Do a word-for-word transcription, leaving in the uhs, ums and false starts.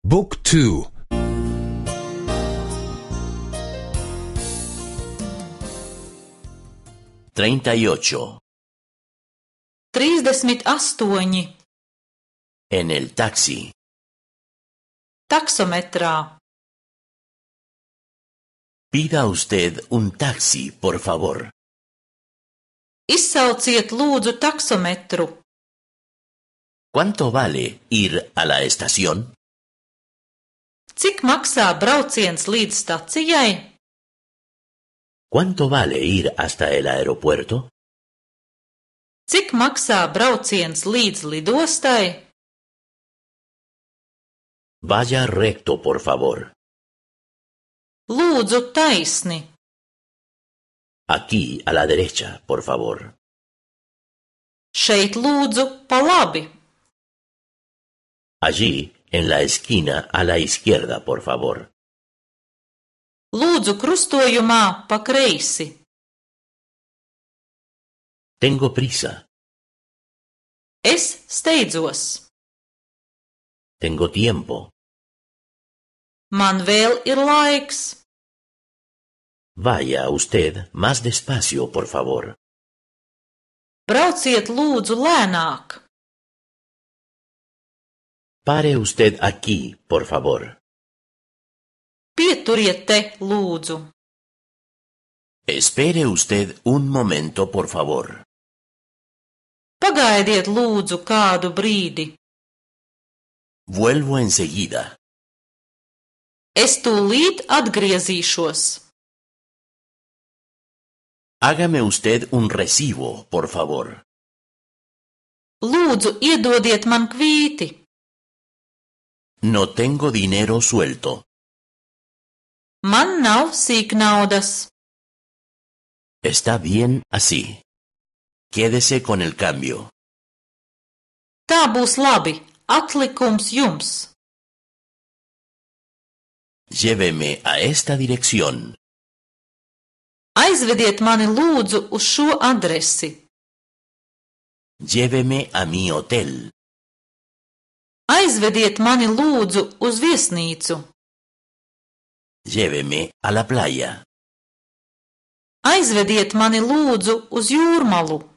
บุ๊กทู treinta y ocho. Trīsdesmit astoņi. En el taxi. Taksometrā. Pida usted un taxi, por favor. Izsauciet lūdzu taksometru. ¿Cuánto vale ir a la estación? Cik maksā brauciens līdz stacijai? ¿Cuánto vale ir hasta el aeropuerto? Cik maksā brauciens līdz lidostai? Vaya recto, por favor. Lūdzu taisni. Aquí, a la derecha, por favor. Šeit lūdzu pa labi. Allí, en la esquina, a la izquierda, por favor. Lūdzu krustojumā pa kreisi. Tengo prisa. Es steidzos. Tengo tiempo. Man vēl ir laiks. Vaya usted más despacio, por favor. Brauciet lūdzu lēnāk. Pare usted aquí, por favor. Pieturiet te, lūdzu. Espere usted un momento, por favor. Pagaidiet lūdzu kādu brīdi. Vuelvo enseguida. Es tūlīt atgriezīšos. Hágame usted un recibo, por favor. Lūdzu iedodiet man kvīti. No tengo dinero suelto. Man nav sīknaudas. Está bien así. Quédese con el cambio. Tā būs labi. Atlikums jums. Lléveme a esta dirección. Aizvediet mani lūdzu uz šo adresi. Lléveme a mi hotel. Aizvediet mani lūdzu uz viesnīcu. Lléveme a la playa. Aizvediet mani lūdzu uz jūrmalu.